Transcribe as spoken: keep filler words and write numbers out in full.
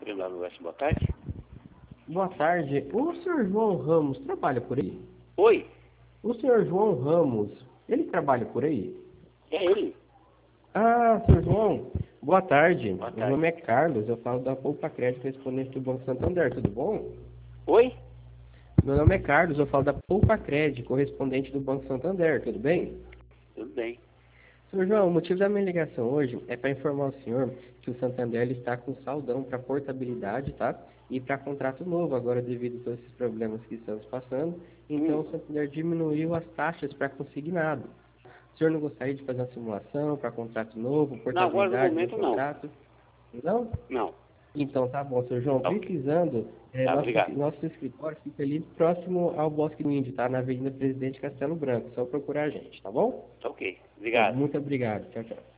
Fernando West, boa tarde. Boa tarde. O senhor João Ramos trabalha por aí? Oi, O senhor João Ramos, ele trabalha por aí? é ele. Ah, senhor João, boa tarde. Boa Meu tarde. nome é Carlos, eu falo da Poupa Crédito, correspondente do Banco Santander, tudo bom? Oi? Meu nome é Carlos, eu falo da Poupa Crédito, correspondente do Banco Santander, tudo bem? Tudo bem. Senhor João, o motivo da minha ligação hoje é para informar o senhor que o Santander ele está com saldão para portabilidade, tá? E para contrato novo, agora devido a todos esses problemas que estamos passando. Então, Hum. o Santander diminuiu as taxas para consignado. O senhor não gostaria de fazer uma simulação para contrato novo, Não, agora no portabilidade do momento não. contrato? Não? Não. Então, tá bom, senhor João. Tá ok. Precisando, é, Tá, nosso, obrigado. nosso escritório fica ali próximo ao Bosque do Índio, tá? Na Avenida Presidente Castelo Branco. Só procurar a gente, tá bom? Tá ok. Então, Obrigado. muito obrigado. Tchau, tchau.